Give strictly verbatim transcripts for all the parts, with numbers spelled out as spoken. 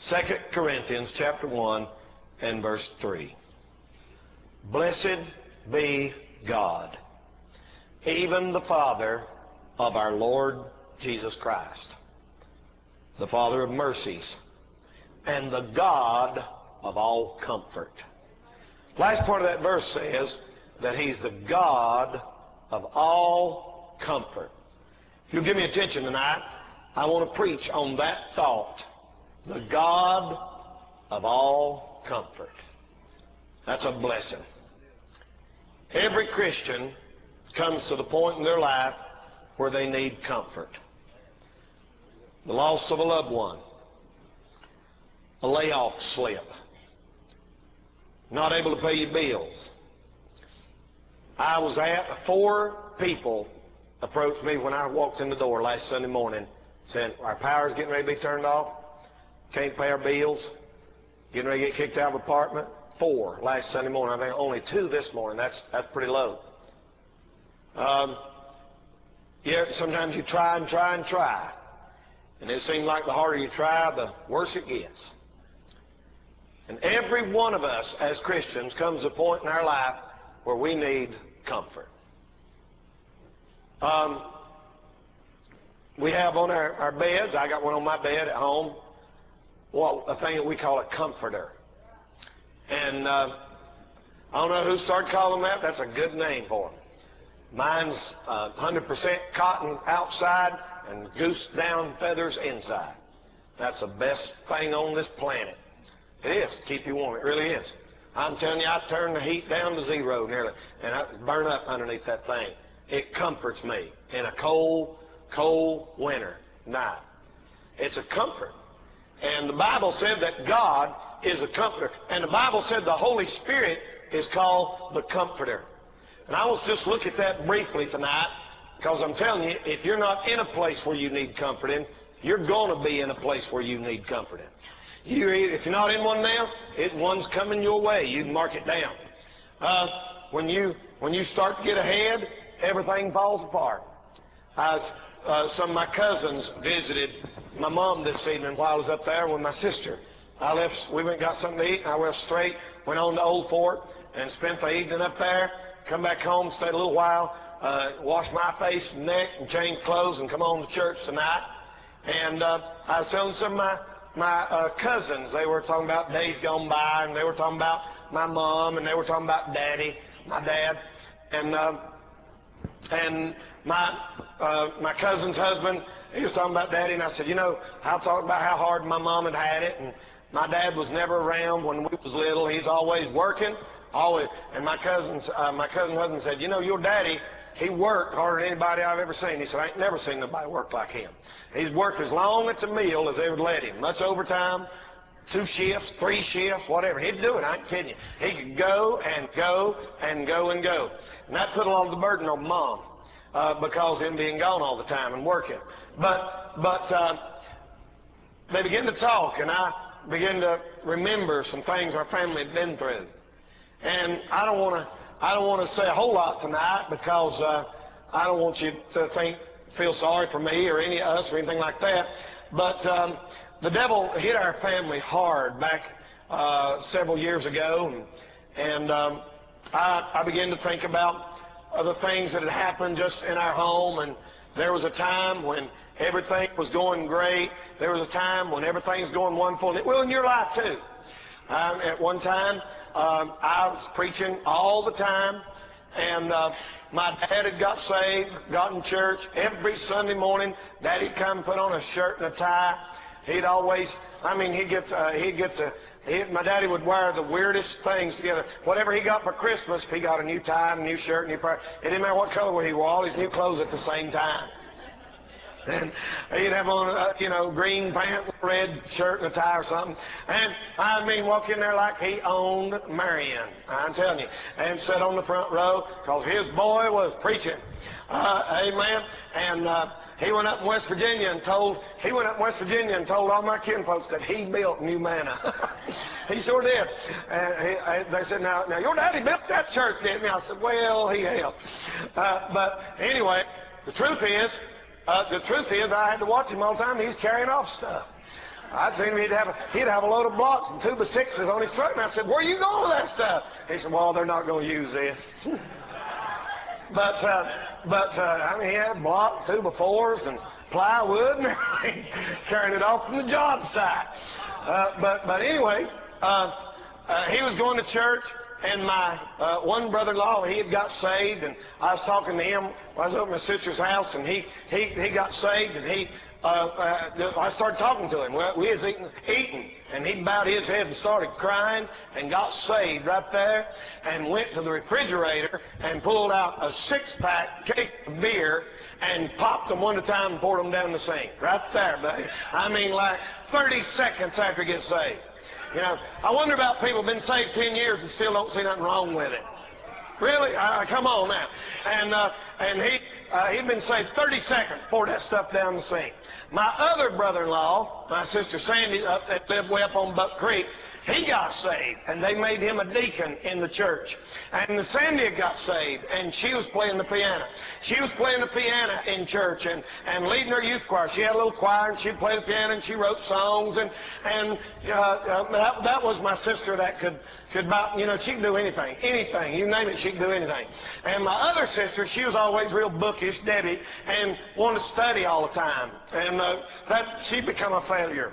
Second Corinthians chapter one and verse three. Blessed be God, even the Father of our Lord Jesus Christ, the Father of mercies, and the God of all comfort. Last part of that verse says that He's the God of all comfort. If you'll give me attention tonight, I want to preach on that thought. The God of all comfort. That's a blessing. Every Christian comes to the point in their life where they need comfort. The loss of a loved one, a layoff slip, not able to pay your bills. I was at, four people approached me when I walked in the door last Sunday morning, saying, our power's getting ready to be turned off, can't pay our bills, getting ready to get kicked out of an apartment. Four last Sunday morning. I think only two this morning. That's that's pretty low. Um, yeah, sometimes you try and try and try. And it seems like the harder you try, the worse it gets. And every one of us as Christians comes to a point in our life where we need comfort. Um, we have on our, our beds, I got one on my bed at home, well, a thing that we call a comforter. And uh, I don't know who started calling them that. That's a good name for them. Mine's uh, one hundred percent cotton outside and goose down feathers inside. That's the best thing on this planet. It is. Keep you warm. It really is. I'm telling you, I turn the heat down to zero nearly, and I burn up underneath that thing. It comforts me in a cold, cold winter night. It's a comfort. And the Bible said that God is a comforter. And the Bible said the Holy Spirit is called the Comforter. And I will just look at that briefly tonight, because I'm telling you, if you're not in a place where you need comforting, you're going to be in a place where you need comforting. You, if you're not in one now, it one's coming your way. You can mark it down. Uh, when you when you start to get ahead, everything falls apart. I was, uh, some of my cousins visited my mom this evening while I was up there with my sister. I left, we went and got something to eat, and I went straight, went on to Old Fort, and spent the evening up there, come back home, stayed a little while, uh, washed my face and neck, and changed clothes, and come on to church tonight. And uh, I was telling some of my, my uh, cousins, they were talking about days gone by, and they were talking about my mom, and they were talking about Daddy, my dad, and uh, and my uh, my cousin's husband, he was talking about Daddy, and I said, you know, I talked about how hard my mom had had it, and my dad was never around when we was little. He's always working, always. And my cousin's uh, my cousin's husband said, you know, your daddy, he worked harder than anybody I've ever seen. He said, I ain't never seen nobody work like him. He's worked as long at the mill as they would let him, much overtime, two shifts, three shifts, whatever. He'd do it, I ain't kidding you. He could go and go and go and go. And that put a lot of the burden on Mom, uh, because him being gone all the time and working. But, but uh, they began to talk, and I began to remember some things our family had been through. And I don't want to I don't want to say a whole lot tonight, because uh, I don't want you to think, feel sorry for me or any of us or anything like that. But um, the devil hit our family hard back uh, several years ago, and, and um, I, I began to think about other things that had happened just in our home. And there was a time when everything was going great. There was a time when everything's going wonderful, and it will in your life too. Um, at one time, um, I was preaching all the time, and uh, my dad had got saved, got in church every Sunday morning. Daddy'd come put on a shirt and a tie. He'd always, I mean, he'd get, uh, he'd get to, he, my daddy would wear the weirdest things together. Whatever he got for Christmas, he got a new tie, a new shirt, a new pair. It didn't matter what color he wore, all his new clothes at the same time. And he'd have on, uh, you know, green pants, red shirt and a tie or something. And I mean, walk in there like he owned Marion, I'm telling you. And sit on the front row, because his boy was preaching. Uh, amen. And uh, he went up in West Virginia and told, he went up in West Virginia and told all my kinfolks that he built New Manna. He sure did. And he, I, they said, now, now your daddy built that church, didn't he? I said, well, he helped. Uh, but anyway, the truth is, Uh, the truth is, I had to watch him all the time. He's carrying off stuff. I'd seen him, he'd have, a, he'd have a load of blocks and two by sixes on his truck, and I said, where are you going with that stuff? He said, well, they're not going to use this. but, uh, but uh, I mean, he had blocks, two by fours, and plywood and everything, carrying it off from the job site. Uh, but, but anyway, uh, uh, he was going to church, and my uh, one brother-in-law, he had got saved, and I was talking to him. I was over at my sister's house, and he, he, he got saved, and he, uh, uh, I started talking to him. We, we was eating, eating, and he bowed his head and started crying, and got saved right there, and went to the refrigerator and pulled out a six-pack case of beer, and popped them one at a time and poured them down the sink. Right there, buddy. I mean, like thirty seconds after he gets saved. You know, I wonder about people who've been saved ten years and still don't see nothing wrong with it. Really? Uh, come on now. And uh, and he uh, he'd been saved thirty seconds, poured that stuff down the sink. My other brother-in-law, my sister Sandy, up that lived way up on Buck Creek, he got saved, and they made him a deacon in the church. And Sandy got saved, and she was playing the piano. She was playing the piano in church and, and leading her youth choir. She had a little choir, and she'd play the piano, and she wrote songs. And and uh, uh, that, that was my sister that could, could about, you know, she could do anything, anything. You name it, she could do anything. And my other sister, she was always real bookish, Debbie, and wanted to study all the time. And uh, that she become a failure.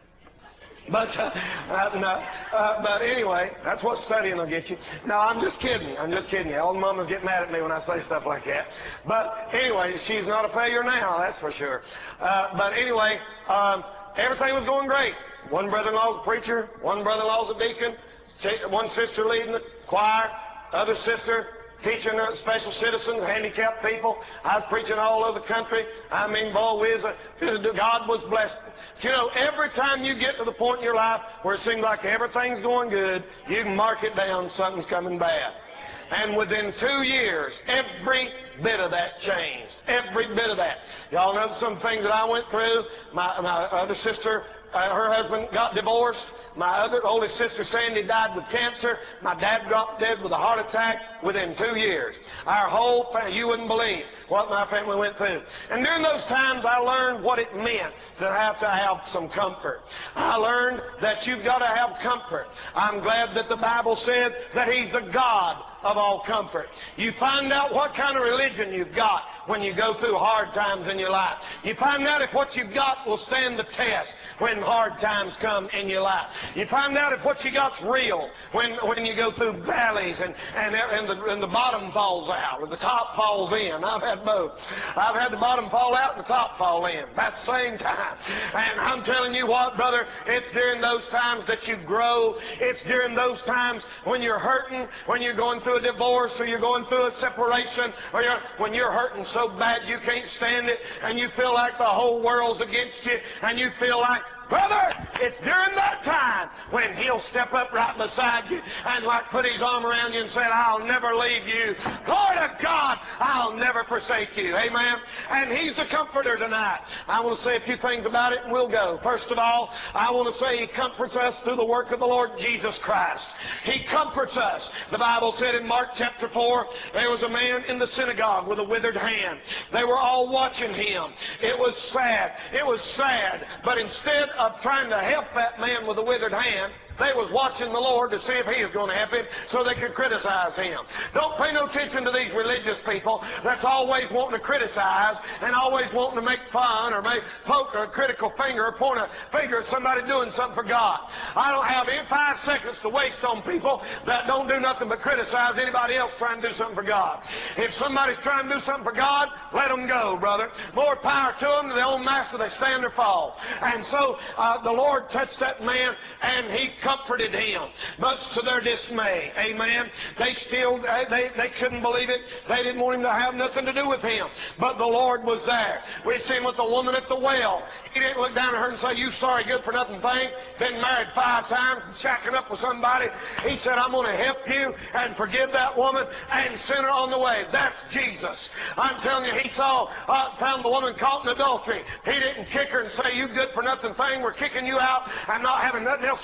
But uh, uh, no, uh, but anyway, that's what studying will get you. No, I'm just kidding. I'm just kidding you. All the mamas get mad at me when I say stuff like that. But anyway, she's not a failure now, that's for sure. Uh, but anyway, um, everything was going great. One brother-in-law's a preacher. One brother-in-law's a deacon. One sister leading the choir. Other sister teaching uh, special citizens, handicapped people. I was preaching all over the country. I mean, boy, we was a, God was blessed. You know, every time you get to the point in your life where it seems like everything's going good, you can mark it down, something's coming bad. And within two years, every bit of that changed. Every bit of that. Y'all know some things that I went through. My, my other sister, uh, her husband got divorced. My other oldest sister, Sandy, died with cancer. My dad dropped dead with a heart attack within two years. Our whole family, you wouldn't believe what my family went through. And during those times, I learned what it meant to have to have some comfort. I learned that you've got to have comfort. I'm glad that the Bible said that He's the God of all comfort. You find out what kind of religion you've got when you go through hard times in your life. You find out if what you've got will stand the test when hard times come in your life. You find out if what you got's real when when you go through valleys and and, and, the, and the bottom falls out or the top falls in. I've had both. I've had the bottom fall out and the top fall in at the same time. And I'm telling you what, brother, it's during those times that you grow. It's during those times when you're hurting, when you're going through a divorce or you're going through a separation, or you're, when you're hurting so bad you can't stand it and you feel like the whole world's against you and you feel like, brother, it's during that time when He'll step up right beside you and like put His arm around you and say, I'll never leave you. Glory to God, I'll never forsake you. Amen? And He's the comforter tonight. I want to say a few things about it and we'll go. First of all, I want to say He comforts us through the work of the Lord Jesus Christ. He comforts us. The Bible said in Mark chapter four, there was a man in the synagogue with a withered hand. They were all watching him. It was sad. It was sad. But instead of trying to help that man with a withered hand, they was watching the Lord to see if He was going to help him so they could criticize him. Don't pay no attention to these religious people that's always wanting to criticize and always wanting to make fun or make poke a critical finger or point a finger at somebody doing something for God. I don't have any five seconds to waste on people that don't do nothing but criticize anybody else trying to do something for God. If somebody's trying to do something for God, let them go, brother. More power to them. To their own master, they stand or fall. And so uh, the Lord touched that man and He comforted him, much to their dismay. Amen. They still, they, they couldn't believe it. They didn't want him to have nothing to do with him. But the Lord was there. We seen with the woman at the well. He didn't look down at her and say, you sorry, good for nothing thing, been married five times and shacking up with somebody. He said, I'm going to help you and forgive that woman and send her on the way. That's Jesus. I'm telling you, He saw, uh, found the woman caught in adultery. He didn't kick her and say, you good for nothing thing, we're kicking you out. I'm not having nothing else to do with you.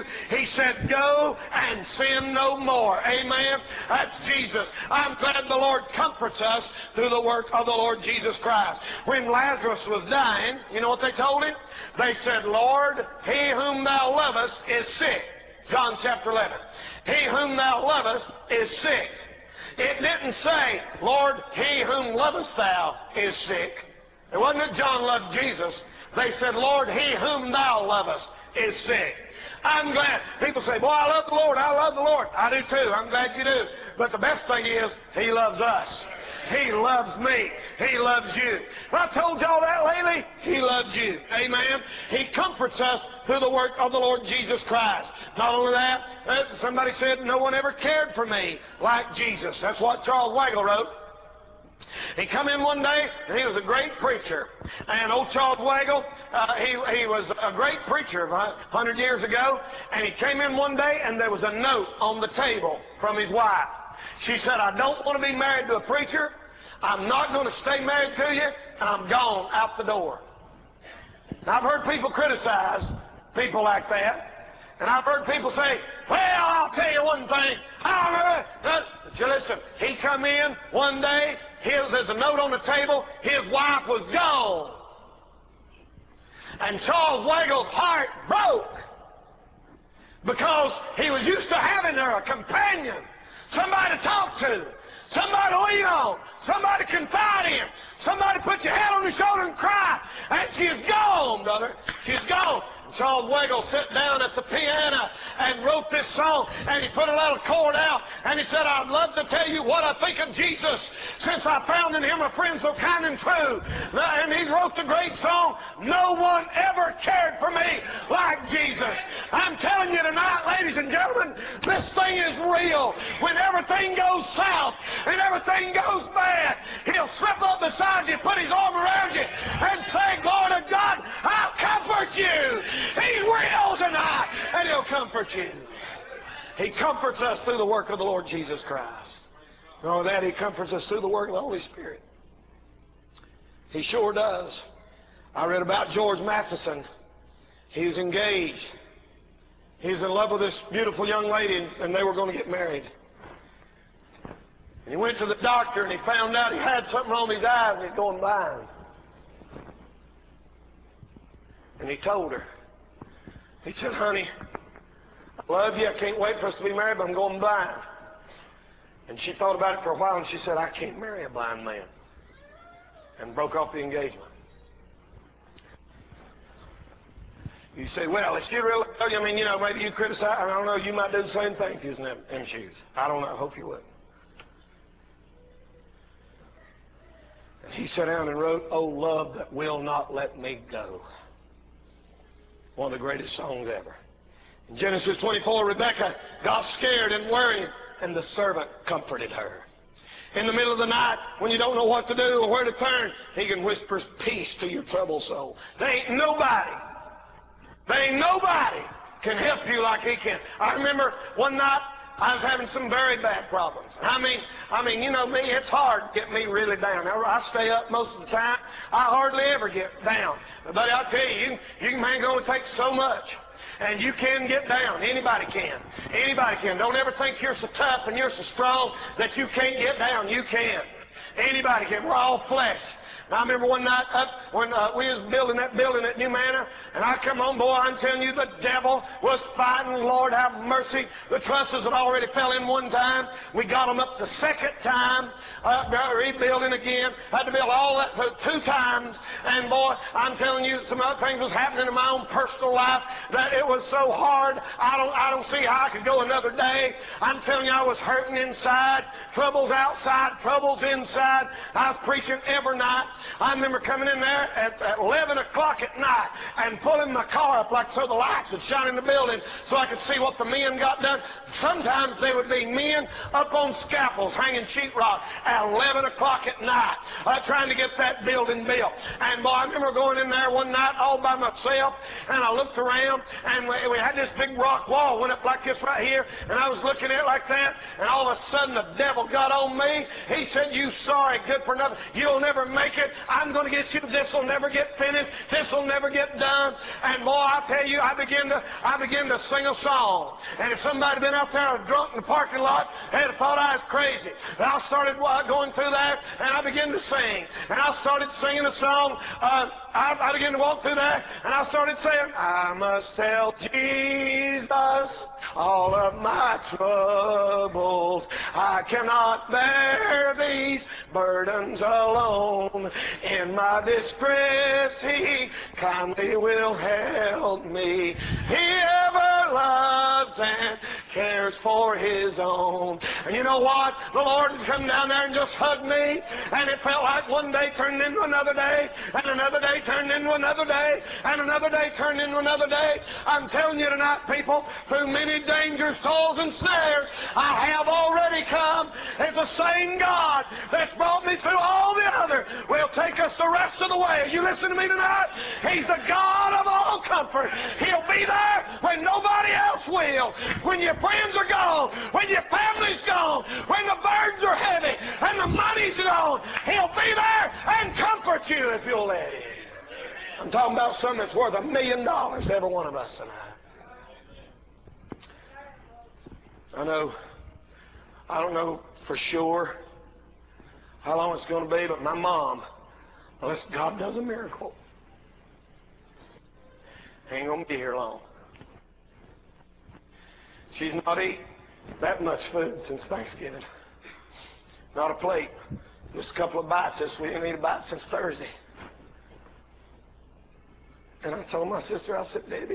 you. He said, go and sin no more. Amen. That's Jesus. I'm glad the Lord comforts us through the work of the Lord Jesus Christ. When Lazarus was dying, you know what they told him? They said, Lord, he whom thou lovest is sick. John chapter eleven. He whom thou lovest is sick. It didn't say, Lord, he whom lovest thou is sick. It wasn't that John loved Jesus. They said, Lord, he whom thou lovest is sick. I'm glad. People say, boy, I love the Lord. I love the Lord. I do too. I'm glad you do. But the best thing is, he loves us. He loves me. He loves you. I told y'all that lately. He loves you. Amen. He comforts us through the work of the Lord Jesus Christ. Not only that, uh, somebody said, no one ever cared for me like Jesus. That's what Charles Wagle wrote. He come in one day, and he was a great preacher. And old Charles Wagle, uh, he, he was a great preacher a hundred years ago. And he came in one day, and there was a note on the table from his wife. She said, I don't want to be married to a preacher. I'm not going to stay married to you, and I'm gone out the door. Now, I've heard people criticize people like that. And I've heard people say, well, I'll tell you one thing. I don't know. But you listen, he come in one day, his, there's a note on the table, his wife was gone. And Charles Wagle's heart broke because he was used to having there a companion, somebody to talk to, somebody to lean on, somebody to confide in, somebody to put your head on your shoulder and cry. And she's gone, brother. She's gone. Charles Wagle sat down at the piano and wrote this song, and he put a little chord out, and he said, I'd love to tell you what I think of Jesus since I found in him a friend so kind and true. And he wrote the great song, No One Ever Cared for Me Like Jesus. I'm telling you tonight, ladies and gentlemen, this thing is real. When everything goes south and everything goes bad, he'll slip up beside you, put his arm around you, and say, Lord of God, I'll comfort you. He's real tonight, and he'll comfort you. He comforts us through the work of the Lord Jesus Christ. Not only that, he comforts us through the work of the Holy Spirit. He sure does. I read about George Matheson. He was engaged. He was in love with this beautiful young lady, and they were going to get married. And he went to the doctor, and he found out he had something on his eyes, and he's going blind. And he told her. He said, honey, I love you. I can't wait for us to be married, but I'm going blind. And she thought about it for a while, and she said, I can't marry a blind man. And broke off the engagement. You say, well, if you really, I mean, you know, maybe you criticize, I don't know, you might do the same thing if you was in them, them shoes. I don't know. I hope you would. And he sat down and wrote, Oh, love that will not let me go. One of the greatest songs ever. In Genesis twenty-four, Rebekah got scared and worried, and the servant comforted her. In the middle of the night, when you don't know what to do or where to turn, he can whisper peace to your troubled soul. There ain't nobody, there ain't nobody can help you like he can. I remember one night, I was having some very bad problems. I mean, I mean, you know me, it's hard to get me really down. I stay up most of the time. I hardly ever get down. But buddy, I'll tell you, you, you can man, go and take so much. And you can get down. Anybody can. Anybody can. Don't ever think you're so tough and you're so strong that you can't get down. You can. Anybody can. We're all flesh. I remember one night up when uh, we was building that building at New Manor, and I come on, boy, I'm telling you, the devil was fighting. Lord have mercy. The trusses had already fell in one time. We got them up the second time, uh, rebuilding again. Had to build all that two times, and boy, I'm telling you, some other things was happening in my own personal life that it was so hard. I don't, I don't see how I could go another day. I'm telling you, I was hurting inside, troubles outside, troubles inside. I was preaching every night. I remember coming in there at, at eleven o'clock at night and pulling my car up like so the lights would shine in the building so I could see what the men got done. Sometimes they would be men up on scaffolds hanging sheetrock at eleven o'clock at night uh, trying to get that building built. And boy, I remember going in there one night all by myself, and I looked around, and we, we had this big rock wall went up like this right here, and I was looking at it like that, and all of a sudden the devil got on me. He said, you son sorry, good for nothing. You'll never make it. I'm going to get you. This will never get finished. This will never get done. And boy, I tell you, I begin to I begin to sing a song. And if somebody had been out there drunk in the parking lot, they'd have thought I was crazy. And I started going through there, and I began to sing. And I started singing a song. Uh, I, I began to walk through there, and I started saying, I must tell Jesus all of my troubles. I cannot bear these burdens alone. In my distress, He kindly will help me. He ever loves and cares for His own. And you know what? The Lord would come down there and just hug me, and it felt like one day turned into another day, and another day turned into another day, and another day turned into another day. I'm telling you tonight, people, through many dangers, toils, and snares, I have already come. It's the same God that's brought me through all the other will take us the rest of the way. You listen to me tonight? He's the God of all comfort. He'll be there when nobody else will. When your friends are gone, when your family's gone, when the burdens are heavy and the money's gone, He'll be there and comfort you if you'll let Him. I'm talking about something that's worth a million dollars to every one of us tonight. I know, I don't know for sure how long it's going to be, but my mom, unless God does a miracle, ain't going to be here long. She's not eaten that much food since Thanksgiving. Not a plate. Just a couple of bites this week. We didn't eat a bite since Thursday. And I told my sister, I said, Debbie,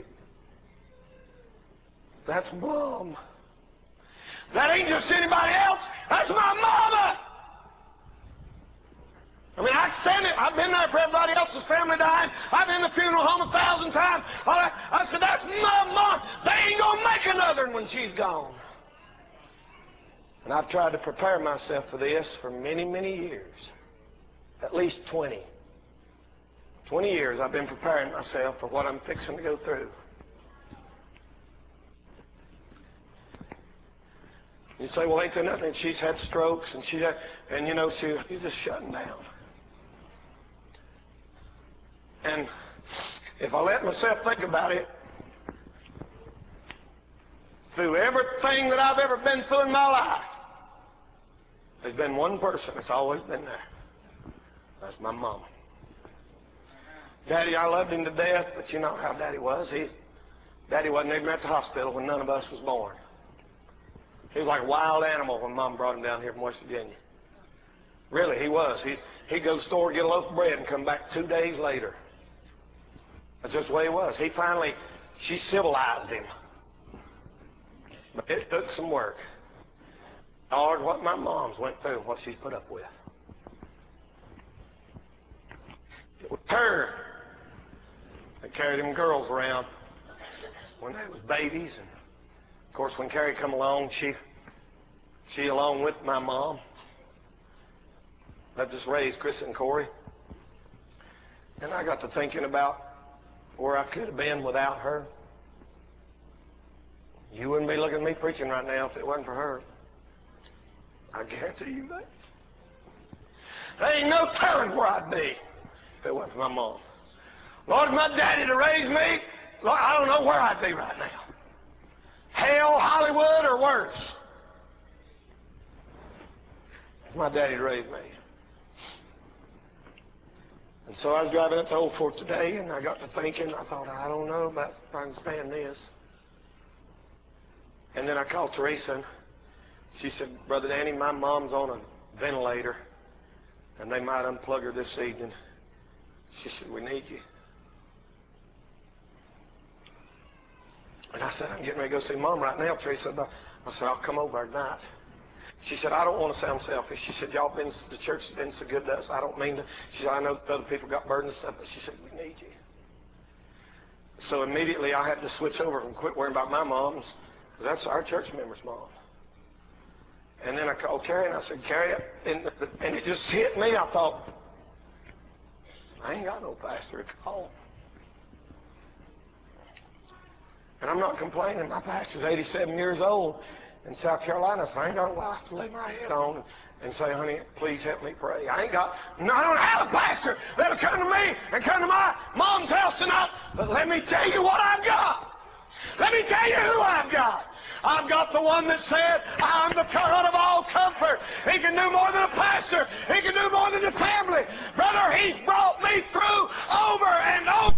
that's Mom. That ain't just anybody else. That's my mama. I mean, I can stand it. I've been there for everybody else's family dying. I've been in the funeral home a thousand times. I said, that's my mom. They ain't going to make another one when she's gone. And I've tried to prepare myself for this for many, many years. At least twenty. twenty years I've been preparing myself for what I'm fixing to go through. You say, well, ain't there nothing? She's had strokes, and she's had, and you know, she, she's just shutting down. And if I let myself think about it, through everything that I've ever been through in my life, there's been one person that's always been there. That's my mama. Daddy, I loved him to death, but you know how Daddy was. He, Daddy wasn't even at the hospital when none of us was born. He was like a wild animal when Mom brought him down here from West Virginia. Really, he was. He, he'd go to the store, get a loaf of bread, and come back two days later. That's just the way he was. He finally, she civilized him. But it took some work. Lord, what my mom's went through, what she's put up with. It was her that carried them girls around when they was babies. And of course, when Carrie come along, she, she along with my mom, that just raised Chris and Corey. And I got to thinking about where I could have been without her. You wouldn't be looking at me preaching right now if it wasn't for her. I guarantee you that. There ain't no telling where I'd be if it wasn't for my mom. Lord, my daddy to raise me, Lord, I don't know where I'd be right now. Hell, Hollywood, or worse. It's my daddy to raise me. And so I was driving up to Old Fort today, and I got to thinking, I thought, I don't know about if I can stand this. And then I called Teresa, and she said, Brother Danny, my mom's on a ventilator, and they might unplug her this evening. She said, we need you. And I said, I'm getting ready to go see Mom right now, Teresa. I said, I'll come over tonight. She said, I don't want to sound selfish. She said, y'all been, the church has been so good to us. I don't mean to. She said, I know other people got burdens and stuff, but she said, we need you. So immediately I had to switch over and quit worrying about my mom's, because that's our church member's mom. And then I called Carrie, and I said, Carrie, and, and it just hit me. I thought, I ain't got no pastor to call. And I'm not complaining. My pastor's eighty-seven years old, in South Carolina. So I ain't got a wife to lay my head on and say, honey, please help me pray. I ain't got, no, I don't have a pastor that'll come to me and come to my mom's house tonight. But let me tell you what I've got. Let me tell you who I've got. I've got the one that said, I'm the God of all comfort. He can do more than a pastor. He can do more than a family. Brother, He's brought me through over and over.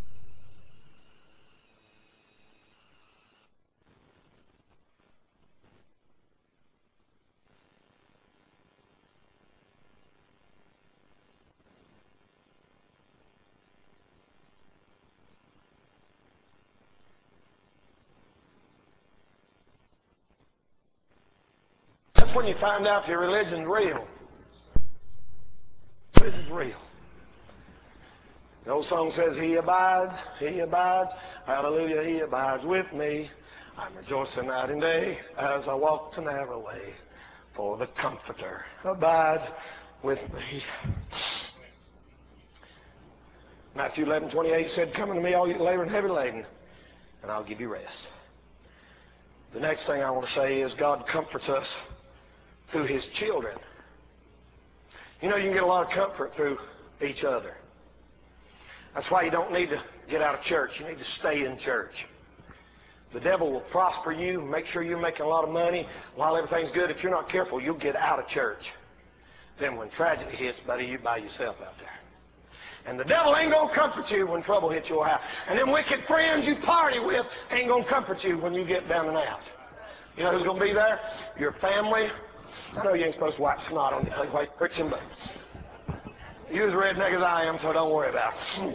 That's when you find out if your religion's real. This is real. The old song says, He abides, He abides, hallelujah, He abides with me. I'm rejoicing night and day as I walk the narrow way, for the Comforter abides with me. Matthew eleven twenty-eight said, Come unto me, all you labor and heavy laden, and I'll give you rest. The next thing I want to say is God comforts us through His children. You know, you can get a lot of comfort through each other. That's why you don't need to get out of church. You need to stay in church. The devil will prosper you, make sure you're making a lot of money while everything's good. If you're not careful, you'll get out of church. Then when tragedy hits, buddy, you're by yourself out there. And the devil ain't going to comfort you when trouble hits your house. And them wicked friends you party with ain't going to comfort you when you get down and out. You know who's going to be there? Your family. I know you ain't supposed to wipe snot on your face like preaching, but you're as redneck as I am, so don't worry about it.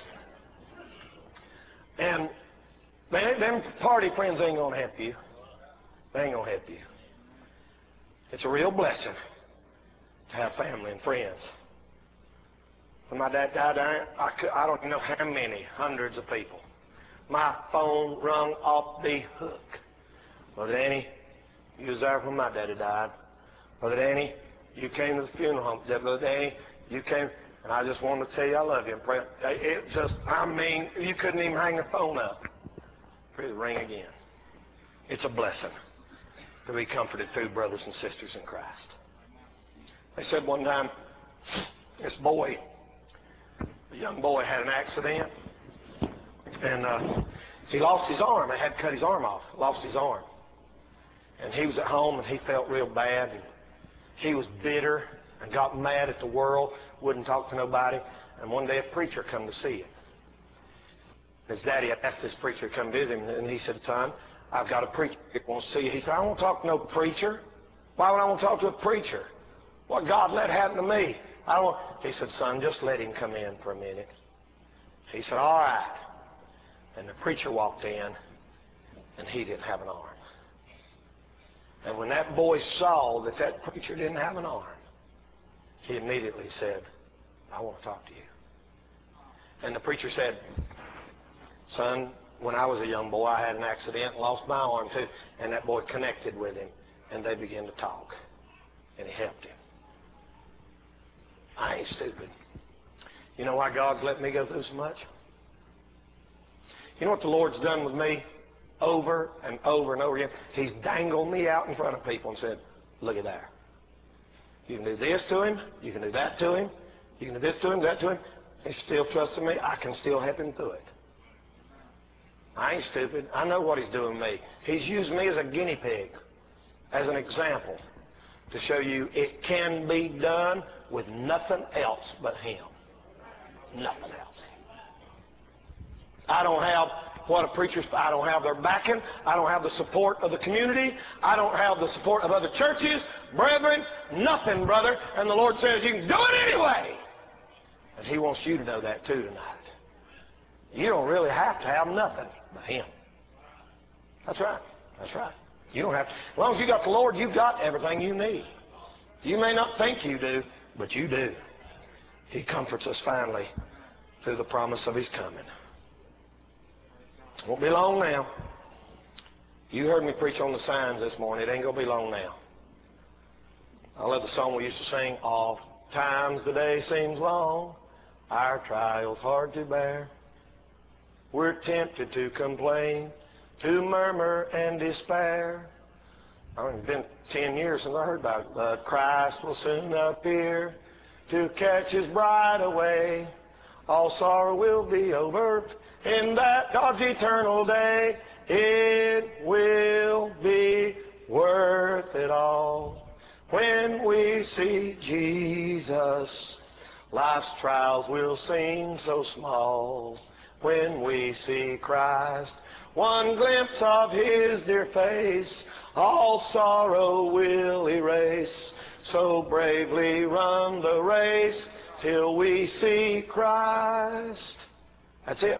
And man, them party friends ain't going to help you. They ain't going to help you. It's a real blessing to have family and friends. When my dad died, I, I, could, I don't know how many, hundreds of people. My phone rung off the hook. Brother Danny, you was there when my daddy died. Brother Danny, you came to the funeral home. Brother Danny, you came, and I just wanted to tell you I love you and pray. It just, I mean, you couldn't even hang the phone up. Pray the ring again. It's a blessing to be comforted through brothers and sisters in Christ. They said one time, this boy, a young boy, had an accident, and uh, he lost his arm. They had to cut his arm off, lost his arm. And he was at home, and he felt real bad. And he was bitter and got mad at the world, wouldn't talk to nobody. And one day a preacher come to see him. His daddy asked this preacher to come visit him, and he said, son, I've got a preacher that wants to see you. He said, I don't want to talk to no preacher. Why would I want to talk to a preacher? What God let happen to me? I don't want. He said, son, just let him come in for a minute. He said, all right. And the preacher walked in, and he didn't have an arm. And when that boy saw that that preacher didn't have an arm, he immediately said, I want to talk to you. And the preacher said, son, when I was a young boy, I had an accident and lost my arm too. And that boy connected with him, and they began to talk. And he helped him. I ain't stupid. You know why God's let me go through so much? You know what the Lord's done with me over and over and over again? He's dangled me out in front of people and said, look at there. You can do this to him. You can do that to him. You can do this to him, that to him. He's still trusting me. I can still help him through it. I ain't stupid. I know what he's doing with me. He's used me as a guinea pig, as an example, to show you it can be done with nothing else but him. Nothing else. I don't have what a preacher's, I don't have their backing. I don't have the support of the community. I don't have the support of other churches, brethren, nothing, brother. And the Lord says you can do it anyway. And He wants you to know that too tonight. You don't really have to have nothing but Him. That's right. That's right. You don't have to. As long as you got the Lord, you've got everything you need. You may not think you do, but you do. He comforts us finally through the promise of His coming. It won't be long now. You heard me preach on the signs this morning. It ain't going to be long now. I love the song we used to sing. Oft times the day seems long, our trials hard to bear. We're tempted to complain, to murmur and despair. I mean, it's been ten years since I heard about it. But Christ will soon appear to catch his bride away. All sorrow will be over in that God's eternal day. It will be worth it all when we see Jesus. Life's trials will seem so small when we see Christ. One glimpse of his dear face, all sorrow will erase. So bravely run the race till we see Christ. That's it.